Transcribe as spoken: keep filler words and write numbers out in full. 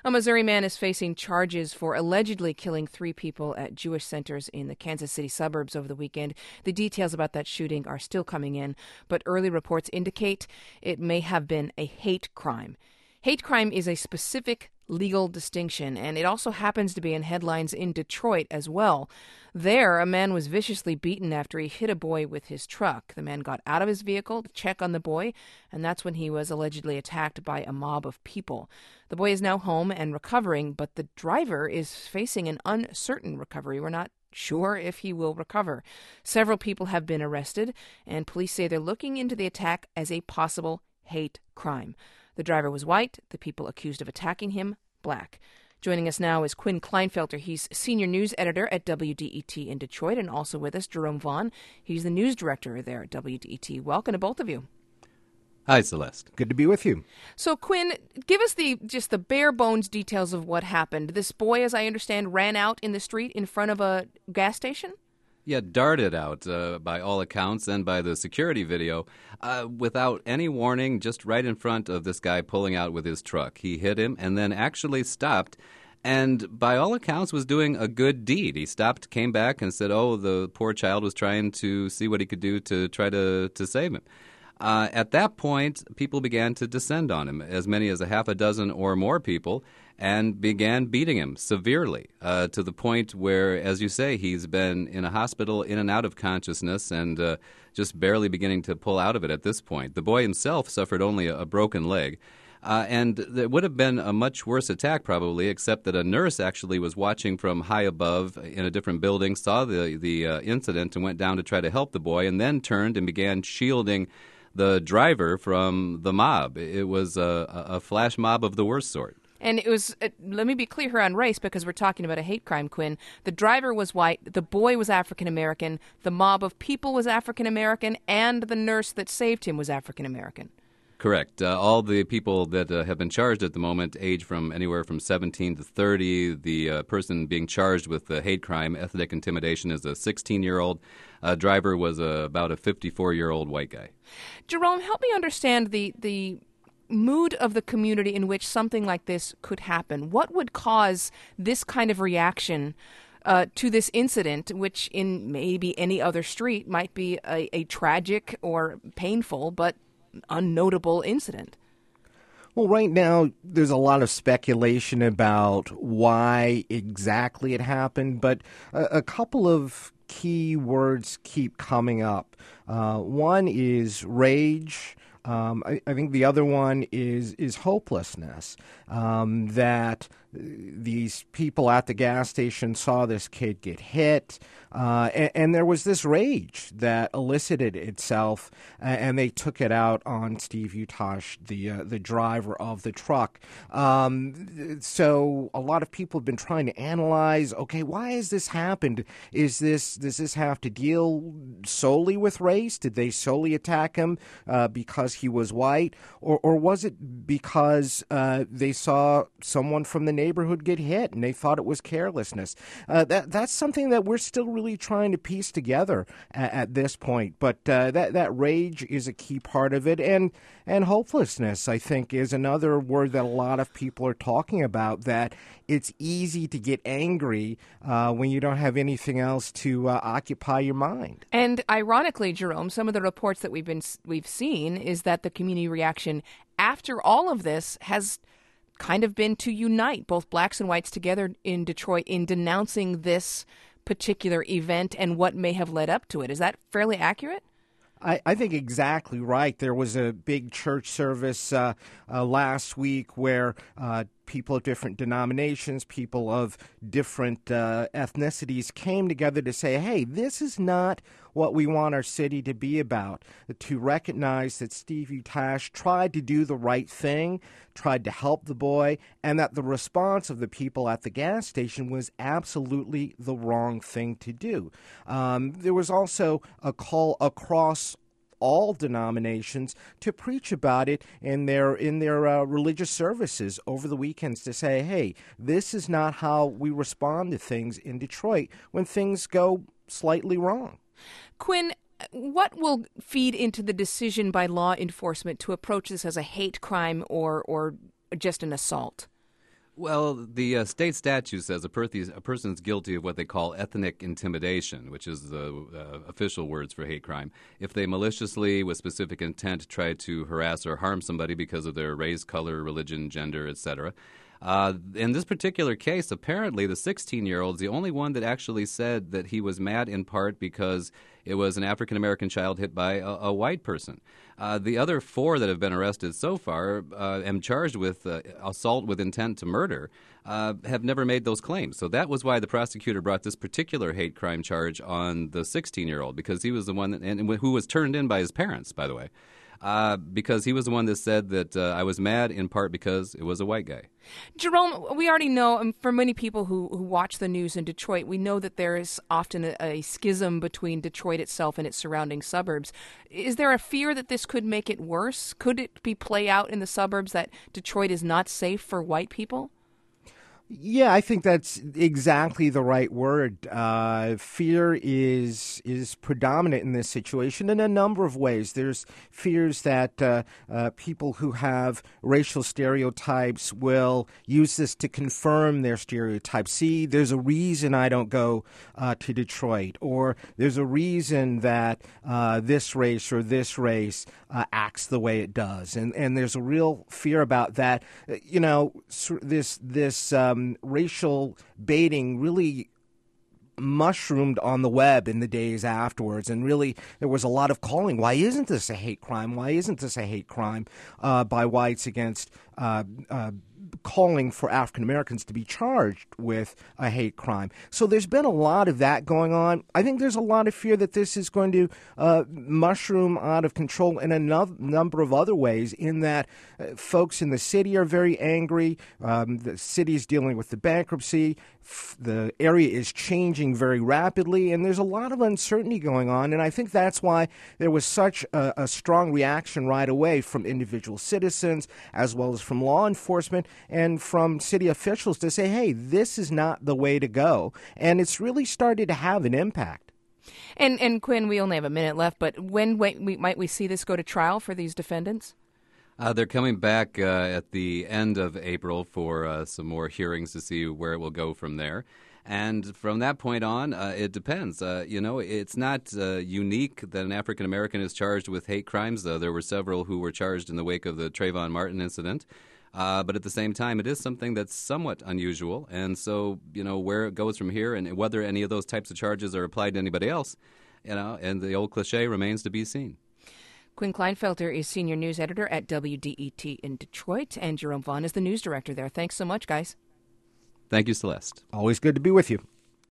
A Missouri man is facing charges for allegedly killing three people at Jewish centers in the Kansas City suburbs over the weekend. The details about that shooting are still coming in, but early reports indicate it may have been a hate crime. Hate crime is a specific legal distinction, and it also happens to be in headlines in Detroit as well. There, a man was viciously beaten after he hit a boy with his truck. The man got out of his vehicle to check on the boy, and that's when he was allegedly attacked by a mob of people. The boy is now home and recovering, but the driver is facing an uncertain recovery. We're not sure if he will recover. Several people have been arrested, and police say they're looking into the attack as a possible hate crime. The driver was white, the people accused of attacking him, black. Joining us now is Quinn Klinefelter. He's senior news editor at W D E T in Detroit, and also with us, Jerome Vaughn. He's the news director there at W D E T. Welcome to both of you. Hi, Celeste. Good to be with you. So, Quinn, give us the just the bare bones details of what happened. This boy, as I understand, ran out in the street in front of a gas station? Yeah, darted out uh, by all accounts and by the security video uh, without any warning, just right in front of this guy pulling out with his truck. He hit him and then actually stopped and by all accounts was doing a good deed. He stopped, came back and said, oh, the poor child was trying to see what he could do to try to, to save him. Uh, at that point, people began to descend on him, as many as a half a dozen or more people, and began beating him severely uh, to the point where, as you say, he's been in a hospital in and out of consciousness and uh, just barely beginning to pull out of it at this point. The boy himself suffered only a, a broken leg. Uh, and it would have been a much worse attack probably, except that a nurse actually was watching from high above in a different building, saw the, the uh, incident and went down to try to help the boy, and then turned and began shielding the driver from the mob. It was a, a flash mob of the worst sort. And it was, uh, let me be clear here on race, because we're talking about a hate crime, Quinn. The driver was white, the boy was African-American, the mob of people was African-American, and the nurse that saved him was African-American. Correct. Uh, all the people that uh, have been charged at the moment age from anywhere from seventeen to thirty. The uh, person being charged with the hate crime, ethnic intimidation, is a sixteen-year-old. Uh, driver was uh, about a fifty-four-year-old white guy. Jerome, help me understand the the mood of the community in which something like this could happen. What would cause this kind of reaction uh, to this incident, which in maybe any other street might be a, a tragic or painful but unnotable incident? Well, right now, there's a lot of speculation about why exactly it happened, but a, a couple of key words keep coming up. Uh, one is rage. Um, I, I think the other one is is hopelessness, um, that these people at the gas station saw this kid get hit, uh, and, and there was this rage that elicited itself, and they took it out on Steve Utash, the uh, the driver of the truck. Um, so a lot of people have been trying to analyze, okay, why has this happened? Is this does this have to deal solely with race? Did they solely attack him uh, because he was white, or or was it because uh, they saw someone from the neighborhood get hit and they thought it was carelessness? Uh, that that's something that we're still really trying to piece together at, at this point. But uh, that that rage is a key part of it, and and hopelessness, I think, is another word that a lot of people are talking about. That it's easy to get angry uh, when you don't have anything else to uh, occupy your mind. And ironically, Jerome, some of the reports that we've been we've seen is that the community reaction after all of this has kind of been to unite both blacks and whites together in Detroit in denouncing this particular event and what may have led up to it. Is that fairly accurate? I, I think exactly right. There was a big church service uh, uh, last week where uh, people of different denominations, people of different uh, ethnicities came together to say, hey, this is not what we want our city to be about, to recognize that Steve Utash tried to do the right thing, tried to help the boy, and that the response of the people at the gas station was absolutely the wrong thing to do. Um, there was also a call across all denominations to preach about it in their in their uh, religious services over the weekends, to say, hey, this is not how we respond to things in Detroit when things go slightly wrong. Quinn, what will feed into the decision by law enforcement to approach this as a hate crime or or just an assault? Well, the uh, state statute says a, per- a person's guilty of what they call ethnic intimidation, which is the uh, official words for hate crime, if they maliciously, with specific intent, try to harass or harm somebody because of their race, color, religion, gender, et cetera. Uh, in this particular case, apparently the sixteen-year-old is the only one that actually said that he was mad in part because it was an African-American child hit by a, a white person. Uh, the other four that have been arrested so far uh, and charged with uh, assault with intent to murder uh, have never made those claims. So that was why the prosecutor brought this particular hate crime charge on the sixteen-year-old, because he was the one that, and, and who was turned in by his parents, by the way. Uh, because he was the one that said that uh, I was mad in part because it was a white guy. Jerome, we already know, um, for many people who, who watch the news in Detroit, we know that there is often a, a schism between Detroit itself and its surrounding suburbs. Is there a fear that this could make it worse? Could it be play out in the suburbs that Detroit is not safe for white people? Yeah, I think that's exactly the right word. Uh, fear is is predominant in this situation in a number of ways. There's fears that uh, uh, people who have racial stereotypes will use this to confirm their stereotypes. See, there's a reason I don't go uh, to Detroit, or there's a reason that uh, this race or this race uh, acts the way it does, and and there's a real fear about that. You know, this this. Um, Um, racial baiting really mushroomed on the web in the days afterwards, and really there was a lot of calling. Why isn't this a hate crime? Why isn't this a hate crime uh, by whites against uh, uh, calling for African Americans to be charged with a hate crime? So there's been a lot of that going on. I think there's a lot of fear that this is going to uh, mushroom out of control in a no- number of other ways, in that uh, folks in the city are very angry. Um, the city is dealing with the bankruptcy. F- the area is changing very rapidly, and there's a lot of uncertainty going on. And I think that's why there was such a, a strong reaction right away from individual citizens, as well as from law enforcement and from city officials, to say, hey, this is not the way to go. And it's really started to have an impact. And, and Quinn, we only have a minute left, but when wait, we, might we see this go to trial for these defendants? Uh, they're coming back uh, at the end of April for uh, some more hearings to see where it will go from there. And from that point on, uh, it depends. Uh, you know, it's not uh, unique that an African American is charged with hate crimes. Though there were several who were charged in the wake of the Trayvon Martin incident. Uh, but at the same time, it is something that's somewhat unusual. And so, you know, where it goes from here and whether any of those types of charges are applied to anybody else, you know, and the old cliche remains to be seen. Quinn Klinefelter is senior news editor at W D E T in Detroit, and Jerome Vaughn is the news director there. Thanks so much, guys. Thank you, Celeste. Always good to be with you.